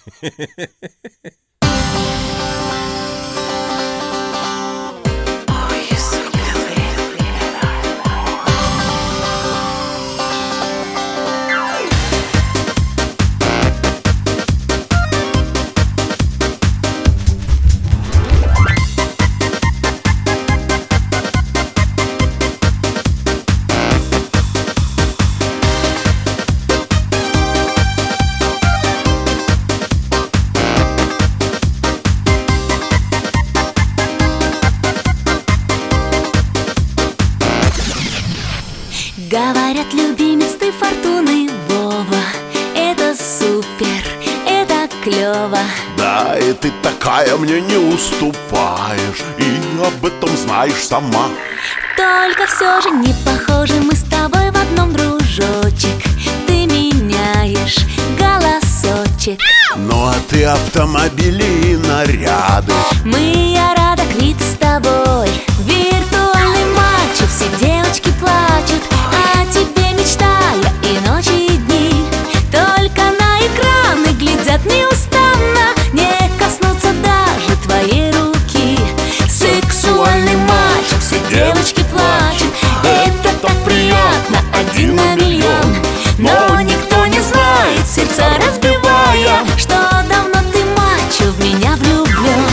Говорят, любимец ты фортуны, Вова. Это супер, это клево. Да, и ты такая мне не уступаешь, и об этом знаешь сама. Только все же не похожи мы с тобой в одном, дружочек. Ты меняешь голосочек. Ну а ты автомобили и наряды. Мы, я рада, квит с тобой. Виртуальный мачо, все девочки плачут о тебе, мечтая и ночи, и дни. Только на экраны глядят неустанно, не коснуться даже твоей руки. Сексуальный мачо, все девочки плачут. Это так приятно, 1 на миллион. Но никто не знает, сердца разбивая, что давно ты, мачо, в меня влюблен.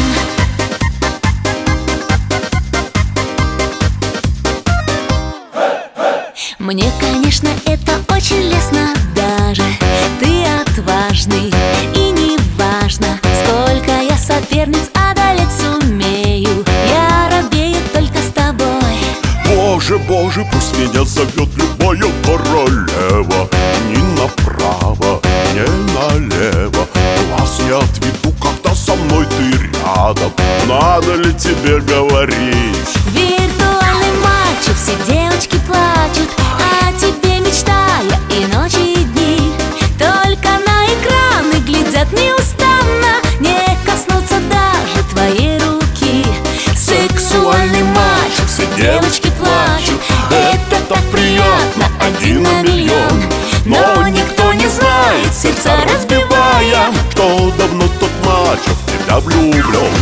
Мне, конечно, это очень лестно даже. Ты отважный, и не важно, сколько я соперниц одолеть сумею. Я робею только с тобой. Боже, боже, пусть меня зовет любая королева. Ни направо, ни налево. Глаз не отведу, когда со мной ты рядом. Надо ли тебе говорить? Виртуальный мачо, все девочки плачут о тебе, мечтая и ночи, и дни. Только на экраны глядят неустанно, не коснуться даже твоей руки. Сексуальный мачо, все девочки плачут. Это так приятно, 1 на миллион. Но никто не знает, сердца разбивая, что давно тот мачо в тебя влюблен.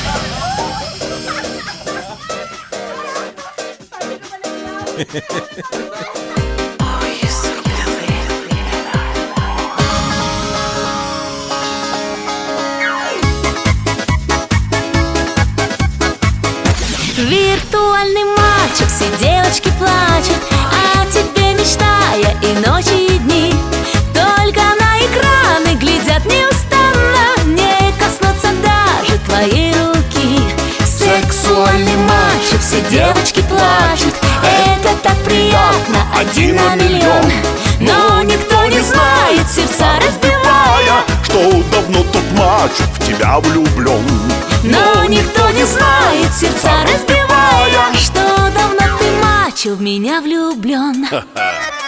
Виртуальный мачо, все девочки плачут о тебе, мечтая и ночи, и дни. Только на экраны глядят неустанно, не коснуться даже твоей руки. Сексуальный мачо, все девочки плачут. Это так приятно, 1 на миллион. Но никто не знает, сердца разбивая, что давно тот мачо в тебя влюблен. Но никто не знает, сердца разбивая, что давно ты, мачо, в меня влюблен.